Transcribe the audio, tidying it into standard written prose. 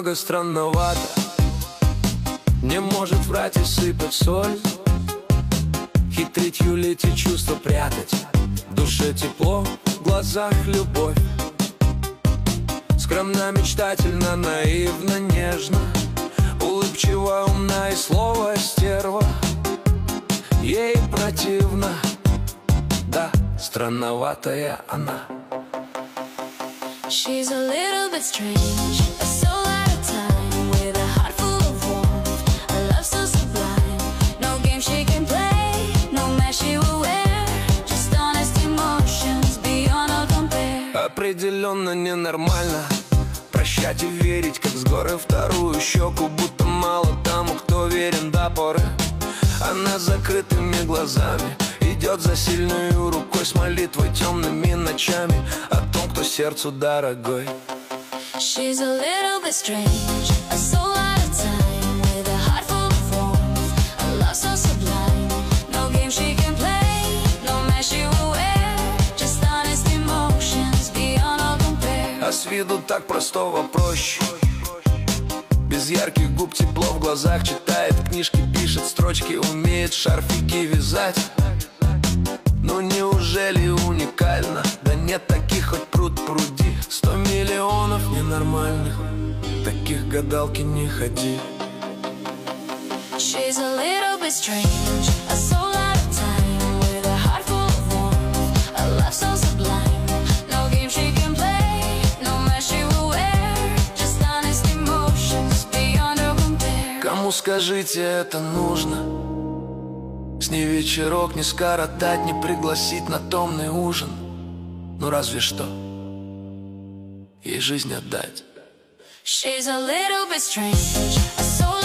немного странновато. Не может врать и сыпать соль, хитрить, юлить и чувства прятать. В душе тепло, в глазах любовь. Скромно, мечтательно, наивно, нежно, улыбчиво, умна и слово стерва. Ей противно, да, странноватая она. She's a little bit strange, a soul out of time, with a heart full of warmth, a love so sublime. No game she can play, no match she will wear, just honest emotions beyond all compare. Определенно ненормально прощать и верить, как с горы вторую щеку, будто мало тому, кто верен до поры. Она с закрытыми глазами идет за сильную рукой, с молитвой темными ночами о том, кто сердцу дорогой. She's a little bit strange, a soul out of time, with a heart full of warmth, a love so sublime. No game she can play, no match she will wear, just honest emotions beyond all compare. А с виду так простого проще, без ярких губ, тепло в глазах, читает книжки, пишет строчки, умеет шарфики вязать. Ну неужели уникально? Да нет таких, хоть пруд пруди. 100 миллионов ненормальных, таких гадалки не ходи. She's a little bit strange, a soul out of time, with a heart full of warmth, a love so sublime. No game she can play, no match she will wear, just honest emotions beyond all compare. Кому, скажите, это нужно? С ней вечерок не скоротать, не пригласить на томный ужин. Ну разве что ей жизнь отдать. She's a little bit strange, a soul